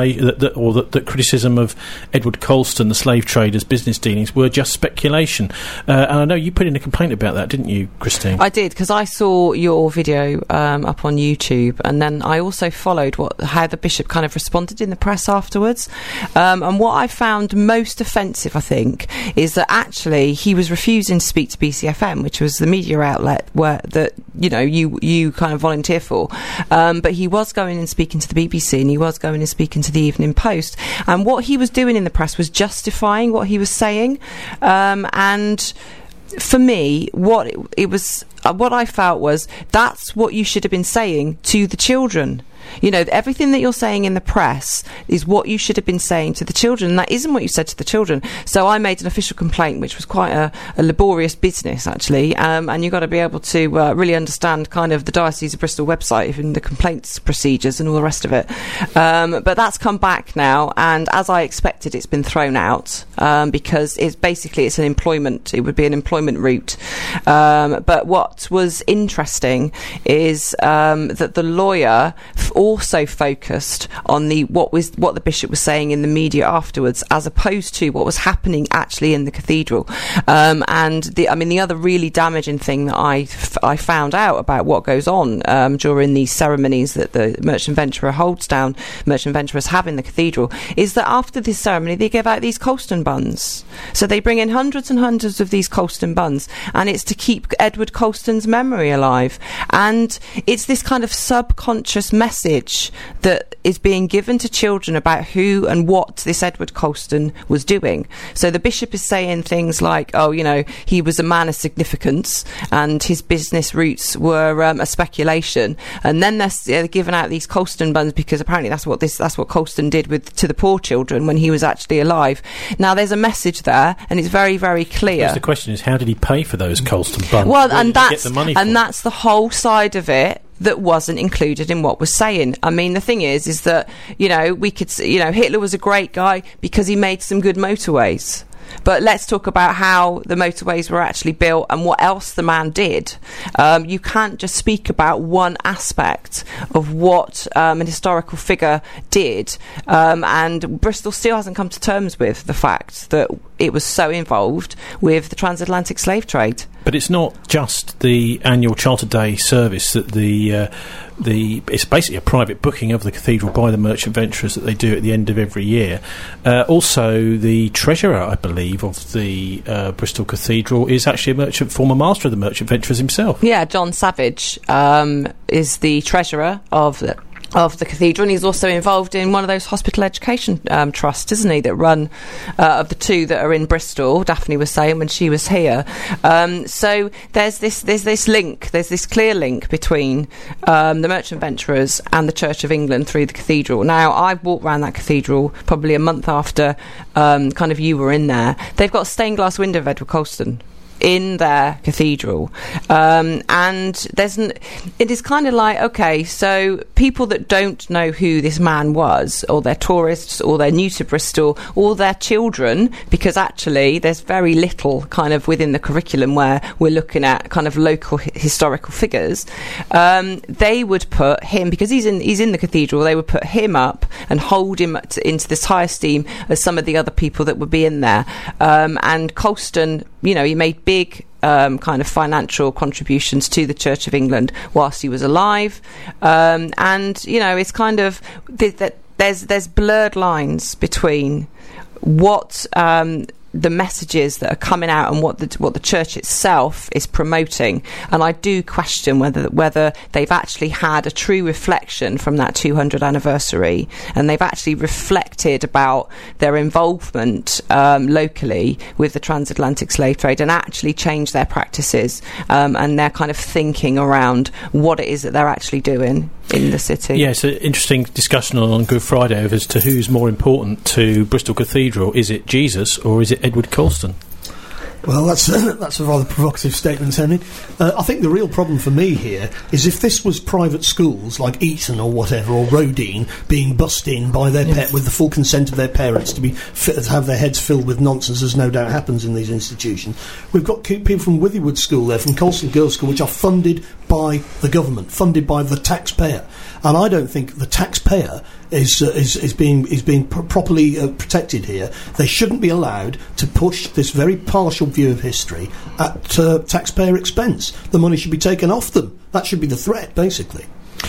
[SPEAKER 6] that criticism of Edward Colston, the slave trader's business dealings, were just speculation. And I know you put in a complaint about that, didn't you, Christine?
[SPEAKER 7] I did, because I saw your video up on YouTube, and then I also followed how the Bishop kind of responded in the press afterwards. And what I found most offensive, I think, is that actually he was refusing to speak to BCFM, which was the media outlet you kind of volunteer for. But he was going and speaking to the BBC, and he was going and speaking to the Evening Post. And what he was doing in the press was justifying what he was saying. And for me, what I felt was that's what you should have been saying to the children. You know, everything that you're saying in the press is what you should have been saying to the children, and that isn't what you said to the children. So I made an official complaint, which was quite a laborious business, actually, and you've got to be able to really understand kind of the Diocese of Bristol website and the complaints procedures and all the rest of it. But that's come back now, and as I expected, it's been thrown out because it would be an employment route. But what was interesting is that the lawyer also focused on what the bishop was saying in the media afterwards, as opposed to what was happening actually in the cathedral. And the other really damaging thing that I found out about what goes on during these ceremonies that the merchant venturers have in the cathedral is that after this ceremony they give out these Colston buns. So they bring in hundreds and hundreds of these Colston buns, and it's to keep Edward Colston's memory alive. And it's this kind of subconscious message that is being given to children about who and what this Edward Colston was doing. So the bishop is saying things like, he was a man of significance and his business roots were a speculation. And then they're giving out these Colston buns because apparently that's what Colston did to the poor children when he was actually alive. Now there's a message there, and it's very, very clear.
[SPEAKER 6] The question is, how did he pay for those Colston buns?
[SPEAKER 7] Well, that's the whole side of it that wasn't included in what was saying. I mean, the thing is that, we could, Hitler was a great guy because he made some good motorways. But let's talk about how the motorways were actually built and what else the man did. You can't just speak about one aspect of what an historical figure did. And Bristol still hasn't come to terms with the fact that it was so involved with the transatlantic slave trade.
[SPEAKER 6] But it's not just the annual Charter Day service that it's basically a private booking of the cathedral by the merchant venturers that they do at the end of every year. Also, the treasurer, I believe, of the Bristol Cathedral is actually a former master of the merchant venturers himself.
[SPEAKER 7] Yeah, John Savage is the treasurer of the cathedral, and he's also involved in one of those hospital education trusts, isn't he, that run of the two that are in Bristol, Daphne was saying when she was here. So there's this link, there's this clear link between the merchant venturers and the Church of England through the cathedral. Now, I walked around that cathedral probably a month after kind of you were in there. They've got a stained glass window of Edward Colston in their cathedral, and it is kind of like, okay, so people that don't know who this man was, or they're tourists, or they're new to Bristol, or their children, because actually there's very little kind of within the curriculum where we're looking at kind of local historical figures, they would put him, because he's in the cathedral, they would put him up and hold him into this high esteem as some of the other people that would be in there. And Colston, he made big kind of financial contributions to the Church of England whilst he was alive, and it's kind of there's blurred lines between what the messages that are coming out and what the church itself is promoting. And I do question whether they've actually had a true reflection from that 200th anniversary, and they've actually reflected about their involvement locally with the transatlantic slave trade, and actually changed their practices and their kind of thinking around what it is that they're actually doing in the city. Yeah, it's an interesting discussion on Good Friday as to who's more important to Bristol Cathedral. Is it Jesus or is it Edward Colston?
[SPEAKER 8] Well, that's a rather provocative statement, Henry. I think the real problem for me here is if this was private schools like Eton or whatever, or Rodine, being bussed in by their with the full consent of their parents to have their heads filled with nonsense, as no doubt happens in these institutions. We've got people from Withywood School there, from Colston Girls' School, which are funded by the government, funded by the taxpayer. And I don't think the taxpayer is being properly protected here. They shouldn't be allowed to push this very partial view of history at taxpayer expense. The money should be taken off them. That should be the threat, basically.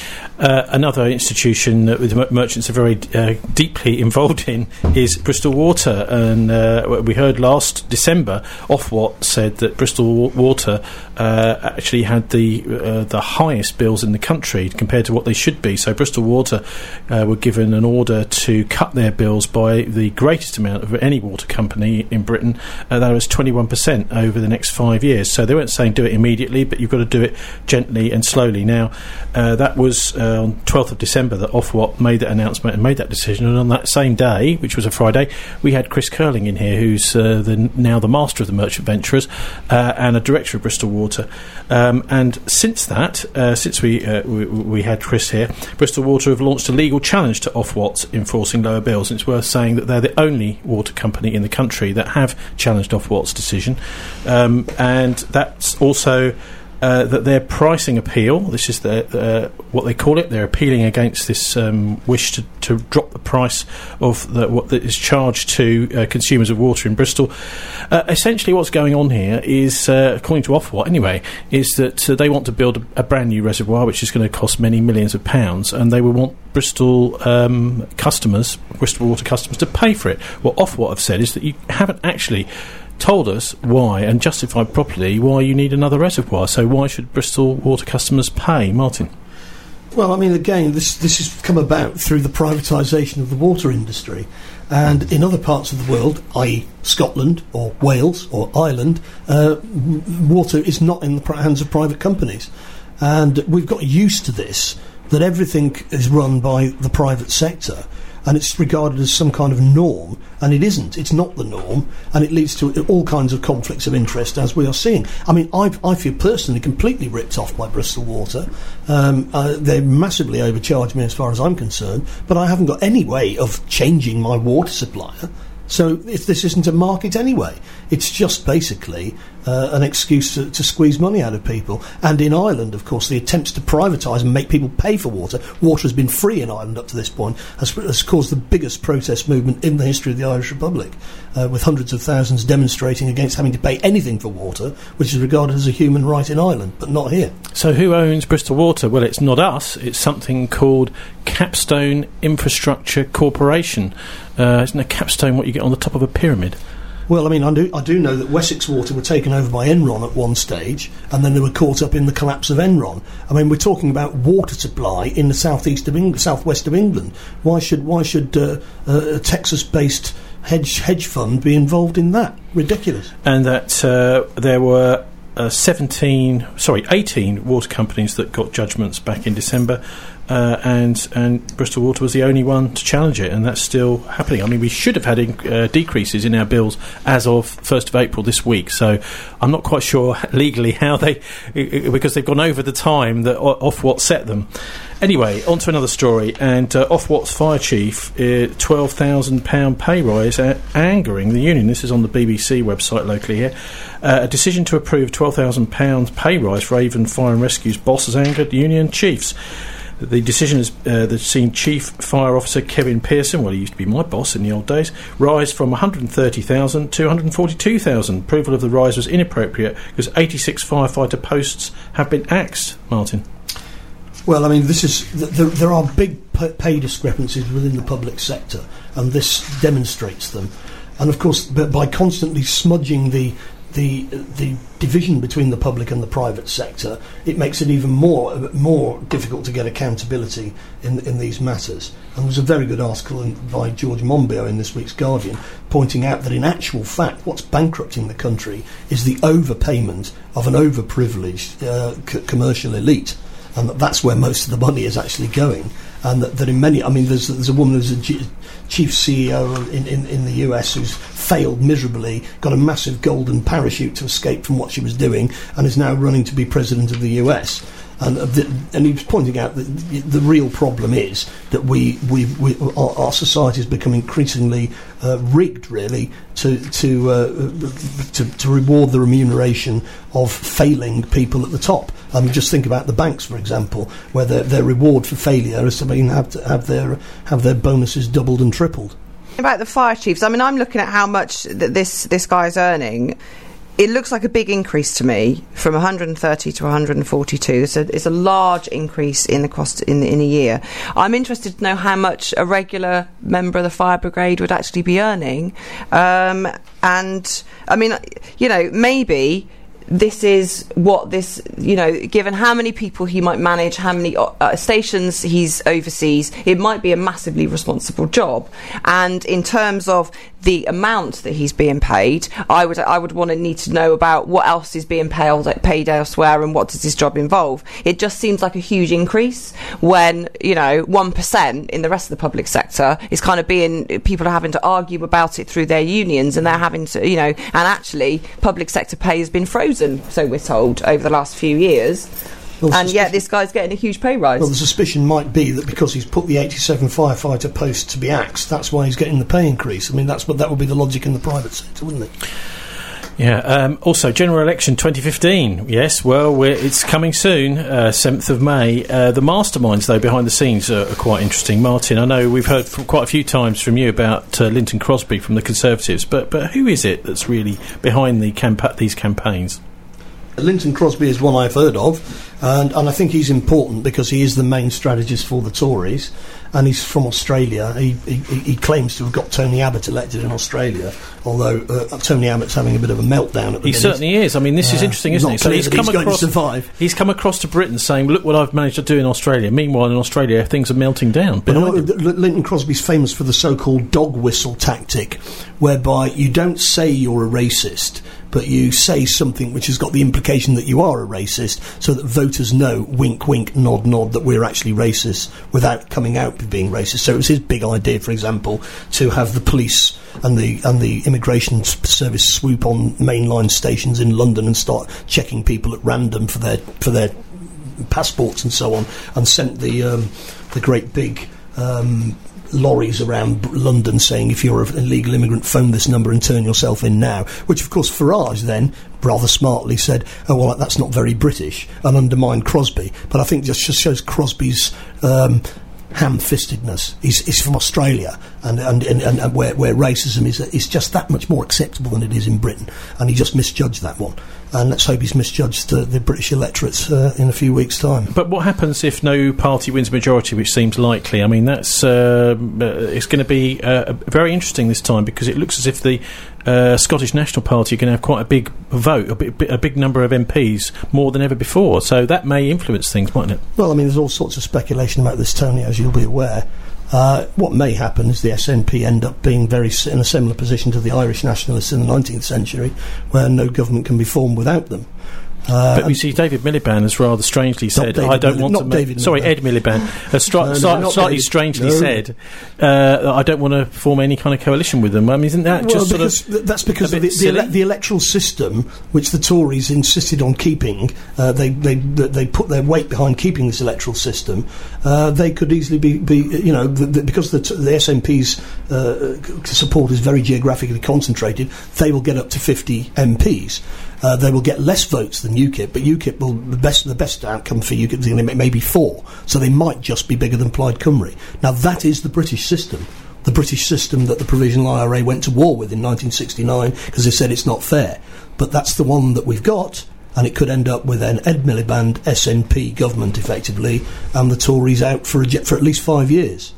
[SPEAKER 6] Another institution that the merchants are very deeply involved in is Bristol Water, and we heard last December Ofwat said that Bristol Water actually had the highest bills in the country compared to what they should be. So Bristol Water were given an order to cut their bills by the greatest amount of any water company in Britain. That was 21% over the next 5 years. So they weren't saying do it immediately, but you've got to do it gently and slowly. Now that was on 12th of December that Ofwat made that announcement and made that decision, and on that same day, which was a Friday, we had Chris Curling in here, who's now the master of the Merchant Venturers and a director of Bristol Water. And since that, since we had Chris here, Bristol Water have launched a legal challenge to Ofwat enforcing lower bills. And it's worth saying that they're the only water company in the country that have challenged Ofwat's decision, and that's also that their pricing appeal, this is what they call it, they're appealing against this wish to drop the price of what is charged to consumers of water in Bristol. Essentially what's going on here is, according to Ofwat anyway, is that they want to build a brand new reservoir which is going to cost many millions of pounds, and they will want Bristol Water customers to pay for it. What Ofwat have said is that you haven't actually told us why, and justified properly, why you need another reservoir. So why should Bristol Water customers pay? Martin?
[SPEAKER 8] Well, I mean, again, this has come about through the privatisation of the water industry. And in other parts of the world, i.e. Scotland or Wales or Ireland, water is not in the hands of private companies. And we've got used to this, that everything is run by the private sector, and it's regarded as some kind of norm, and it isn't. It's not the norm, and it leads to all kinds of conflicts of interest, as we are seeing. I mean, I feel personally completely ripped off by Bristol Water. They massively overcharged me as far as I'm concerned, but I haven't got any way of changing my water supplier. So if this isn't a market anyway, it's just basically an excuse to squeeze money out of people. And in Ireland, of course, the attempts to privatise and make people pay for water has been free in Ireland up to this point, has caused the biggest protest movement in the history of the Irish Republic, with hundreds of thousands demonstrating against having to pay anything for water, which is regarded as a human right in Ireland, but not here.
[SPEAKER 6] So who owns Bristol Water? Well, it's not us. It's something called Capstone Infrastructure Corporation. Isn't a capstone what you get on the top of a pyramid?
[SPEAKER 8] Well, I mean, I do know that Wessex Water were taken over by Enron at one stage, and then they were caught up in the collapse of Enron. I mean, we're talking about water supply in the southwest of England. Why should a Texas-based hedge fund be involved in that? Ridiculous.
[SPEAKER 6] And that there were 18 water companies that got judgments back in December. And Bristol Water was the only one to challenge it, and that's still happening. I mean, we should have had decreases in our bills as of 1st of April this week, so I'm not quite sure legally how because they've gone over the time that Ofwat set them. Anyway, on to another story, and Ofwat's fire chief, £12,000 pay rise, angering the union. This is on the BBC website locally here. A decision to approve £12,000 pay rise for Avon Fire and Rescue's boss has angered union chiefs. The decision has seen Chief Fire Officer Kevin Pearson, well, he used to be my boss in the old days, rise from $130,000 to $142,000. Approval of the rise was inappropriate because 86 firefighter posts have been axed. Martin?
[SPEAKER 8] Well, I mean, there are big pay discrepancies within the public sector, and this demonstrates them. And of course, by constantly smudging the division between the public and the private sector, it makes it even more difficult to get accountability in these matters. And there's a very good article by George Monbiot in this week's Guardian pointing out that in actual fact what's bankrupting the country is the overpayment of an overprivileged commercial elite, and that's where most of the money is actually going. And that in many, I mean, there's a woman who's a chief CEO in the US who's failed miserably, got a massive golden parachute to escape from what she was doing, and is now running to be president of the US. And he was pointing out that the real problem is that our society has become increasingly rigged, really, to reward the remuneration of failing people at the top. I mean, just think about the banks, for example, where their reward for failure is to have their bonuses doubled and tripled.
[SPEAKER 10] About the fire chiefs, I mean, I'm looking at how much this guy's earning. It looks like a big increase to me, from 130 to 142. It's a large increase in the cost in a year. I'm interested to know how much a regular member of the fire brigade would actually be earning. And I mean, you know, maybe this is what this, given how many people he might manage, how many stations he's oversees, it might be a massively responsible job. And in terms of the amount that he's being paid, I would need to know about what else is being paid elsewhere and what does his job involve. It just seems like a huge increase when 1% in the rest of the public sector is kind of people are having to argue about it through their unions, and they're having to and actually public sector pay has been frozen, so we're told, over the last few years. And yet this guy's getting a huge pay rise.
[SPEAKER 8] Well, the suspicion might be that because he's put the 87 firefighter post to be axed, that's why he's getting the pay increase. I mean, that would be the logic in the private sector, wouldn't it?
[SPEAKER 6] Yeah. Also, general election 2015. Yes. Well, it's coming soon. 7th of May. The masterminds, though, behind the scenes are quite interesting. Martin, I know we've heard quite a few times from you about Lynton Crosby from the Conservatives, but who is it that's really behind these campaigns?
[SPEAKER 8] Lynton Crosby is one I've heard of, and I think he's important because he is the main strategist for the Tories, and he's from Australia. He claims to have got Tony Abbott elected in Australia, although Tony Abbott's having a bit of a meltdown at the minute.
[SPEAKER 6] He certainly is. I mean, this is interesting, isn't it?
[SPEAKER 8] So he's going to survive.
[SPEAKER 6] He's come across to Britain saying, look what I've managed to do in Australia. Meanwhile, in Australia, things are melting down.
[SPEAKER 8] Lynton Crosby's famous for the so-called dog whistle tactic, whereby you don't say you're a racist, but you say something which has got the implication that you are a racist, so that voters know, wink, wink, nod, nod, that we're actually racist without coming out with being racist. So it was his big idea, for example, to have the police and the immigration service swoop on mainline stations in London and start checking people at random for their passports and so on, and sent the great big lorries around London saying, if you're an illegal immigrant, phone this number and turn yourself in now, which of course Farage then rather smartly said, oh well, that's not very British, and undermined Crosby. But I think just shows Crosby's ham-fistedness. He's from Australia, and where racism is just that much more acceptable than it is in Britain, and he just misjudged that one. And let's hope he's misjudged the British electorates in a few weeks' time.
[SPEAKER 6] But what happens if no party wins majority, which seems likely? I mean, that's it's going to be very interesting this time, because it looks as if the Scottish National Party are going to have quite a big vote, a big number of MPs, more than ever before. So that may influence things, mightn't it? Well,
[SPEAKER 8] I mean, there's all sorts of speculation about this, Tony, as you'll be aware. What may happen is the SNP end up being in a similar position to the Irish nationalists in the 19th century, where no government can be formed without them.
[SPEAKER 6] But we see David Miliband has rather strangely said, "I don't want to." Ed Miliband has slightly strangely said, "I don't want to form any kind of coalition with them." I mean, isn't that just
[SPEAKER 8] that's because of the electoral system, which the Tories insisted on keeping. They put their weight behind keeping this electoral system. They could easily be because the SNP's support is very geographically concentrated. They will get up to 50 MPs. They will get less votes than UKIP, but UKIP will the best outcome for UKIP is maybe 4, so they might just be bigger than Plaid Cymru. Now that is the British system that the Provisional IRA went to war with in 1969 because they said it's not fair. But that's the one that we've got, and it could end up with an Ed Miliband SNP government effectively, and the Tories out for at least 5 years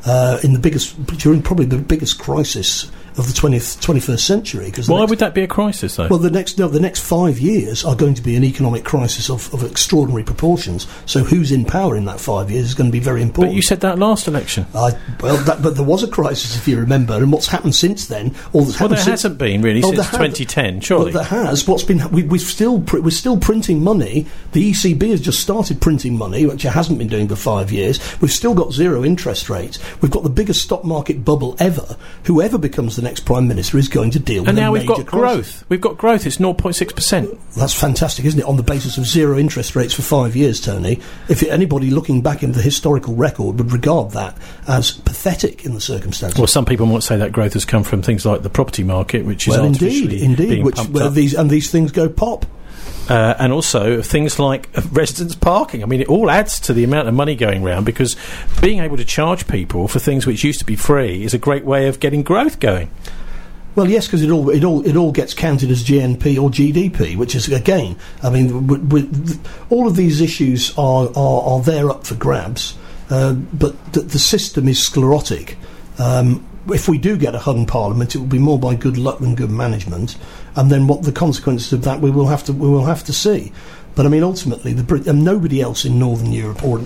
[SPEAKER 8] during probably the biggest crisis of the 21st century.
[SPEAKER 6] Why would that be a crisis, though?
[SPEAKER 8] Well, the next 5 years are going to be an economic crisis of extraordinary proportions. So who's in power in that 5 years is going to be very important.
[SPEAKER 6] But you said that last election.
[SPEAKER 8] But there was a crisis, if you remember, and what's happened since then?
[SPEAKER 6] Hasn't been really since 2010, surely.
[SPEAKER 8] Well, there has. What's been? We're still printing money. The ECB has just started printing money, which it hasn't been doing for 5 years. We've still got zero interest rates. We've got the biggest stock market bubble ever. Whoever becomes the next Prime Minister is going to deal with a major crisis. And now we've got
[SPEAKER 6] growth. We've got growth. It's 0.6%.
[SPEAKER 8] That's fantastic, isn't it? On the basis of zero interest rates for 5 years, Tony. If anybody looking back into the historical record would regard that as pathetic in the circumstances.
[SPEAKER 6] Well, some people might say that growth has come from things like the property market, which is artificially being pumped up.
[SPEAKER 8] These things go pop.
[SPEAKER 6] And also things like residence parking. I mean, it all adds to the amount of money going round, because being able to charge people for things which used to be free is a great way of getting growth going.
[SPEAKER 8] Well, yes, because it all gets counted as GNP or GDP, which is, again, I mean, all of these issues are there up for grabs, but the system is sclerotic. if we do get a hung parliament, it will be more by good luck than good management, and then what the consequences of that we will have to see. But I mean, ultimately, nobody else in Northern Europe or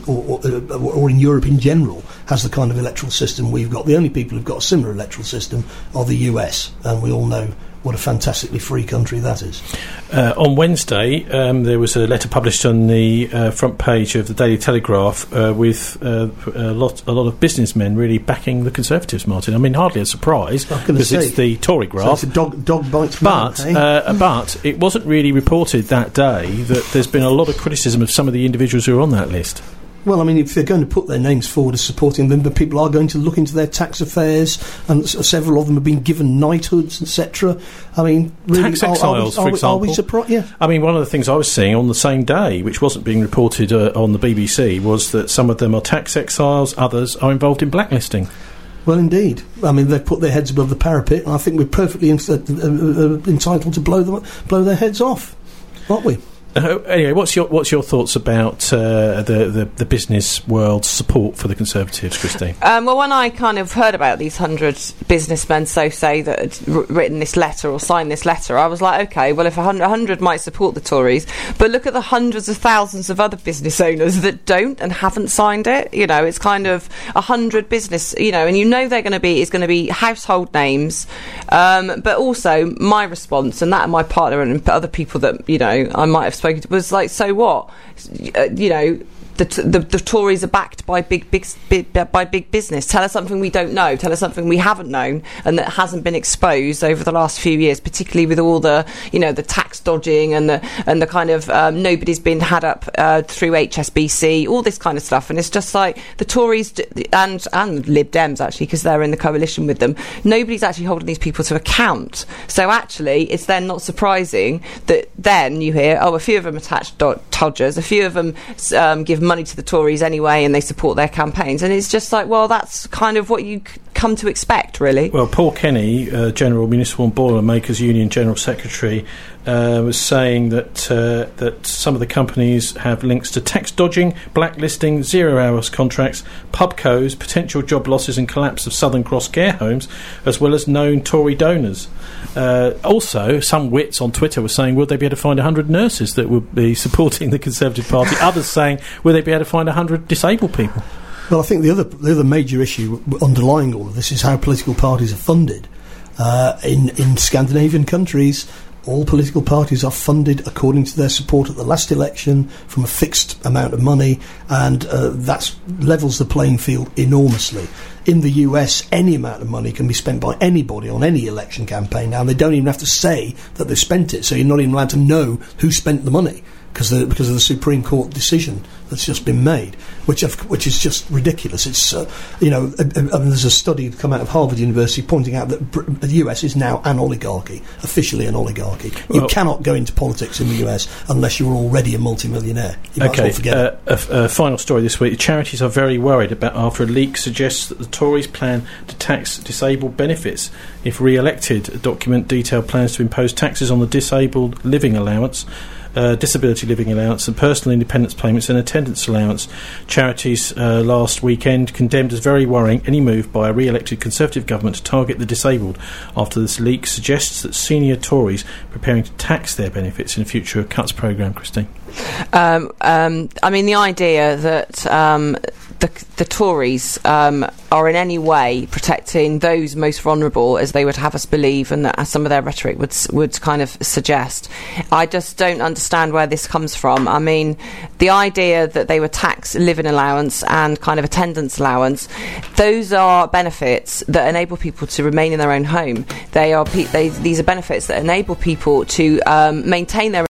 [SPEAKER 8] in Europe in general has the kind of electoral system we've got. The only people who've got a similar electoral system are the US, and we all know what a fantastically free country that is.
[SPEAKER 6] On Wednesday, there was a letter published on the front page of the Daily Telegraph with a lot of businessmen really backing the Conservatives, Martin. I mean, hardly a surprise, because it's the Tory graph.
[SPEAKER 8] So it's a dog bites
[SPEAKER 6] but it wasn't really reported that day that there's been a lot of criticism of some of the individuals who are on that list.
[SPEAKER 8] Well, I mean, if they're going to put their names forward as supporting them, but people are going to look into their tax affairs, and several of them have been given knighthoods, etc. I mean, really,
[SPEAKER 6] tax exiles, for example.
[SPEAKER 8] Are we surprised? Yeah.
[SPEAKER 6] I mean, one of the things I was seeing on the same day, which wasn't being reported on the BBC, was that some of them are tax exiles, others are involved in blacklisting.
[SPEAKER 8] Well, indeed. I mean, they've put their heads above the parapet, and I think we're perfectly entitled to blow their heads off, aren't we?
[SPEAKER 6] Anyway, what's your thoughts about the business world's support for the Conservatives, Christine?
[SPEAKER 7] Well, when I kind of heard about these 100 businessmen, say that had written this letter or signed this letter, I was like, okay, well, if 100 might support the Tories, but look at the hundreds of thousands of other business owners that don't and haven't signed it. You know, it's kind of 100 business, you know, and you know it's going to be household names, but also my response, and that of my partner and other people that, you know, I might have spoken to, was like, so what? You know, the Tories are backed by big business. Tell us something we don't know. Tell us something we haven't known and that hasn't been exposed over the last few years, particularly with all the, you know, the tax dodging and the kind of nobody's been had up through HSBC, all this kind of stuff. And it's just like the Tories and Lib Dems, actually, because they're in the coalition with them, nobody's actually holding these people to account. So actually, it's then not surprising that then you hear, oh, a few of them are tax dodgers, a few of them give money to the Tories anyway, and they support their campaigns, and it's just like, well, that's kind of what you come to expect, really.
[SPEAKER 6] Well, Paul Kenny, General Municipal and Boilermakers Union General Secretary, was saying that some of the companies have links to tax dodging, blacklisting, 0 hours contracts, pubcos, potential job losses and collapse of Southern Cross care homes, as well as known Tory donors. Also, some wits on Twitter were saying, will they be able to find 100 nurses that would be supporting the Conservative Party? Others saying, will they be able to find 100 disabled people?
[SPEAKER 8] Well, I think the other major issue underlying all of this is how political parties are funded. In Scandinavian countries, all political parties are funded according to their support at the last election from a fixed amount of money, and that levels the playing field enormously. In the US, any amount of money can be spent by anybody on any election campaign now, and they don't even have to say that they've spent it, so you're not even allowed to know who spent the money because of the Supreme Court decision that's just been made, which is just ridiculous. It's there's a study come out of Harvard University pointing out that the US is now an oligarchy, officially an oligarchy. You cannot go into politics in the US unless you're already a multimillionaire. You might as well forget it.
[SPEAKER 6] A final story this week. Charities are very worried after a leak suggests that the Tories plan to tax disabled benefits if re-elected. A document detailed plans to impose taxes on the disabled living allowance, disability living allowance and personal independence payments and attendance allowance. Charities last weekend condemned as very worrying any move by a re-elected Conservative government to target the disabled after this leak suggests that senior Tories preparing to tax their benefits in a future cuts programme. Christine?
[SPEAKER 7] I mean, the idea that the Tories are in any way protecting those most vulnerable, as they would have us believe, and that as some of their rhetoric would kind of suggest, I just don't understand where this comes from. I mean, the idea that they would tax living allowance and kind of attendance allowance, those are benefits that enable people to remain in their own home. These are benefits that enable people to maintain their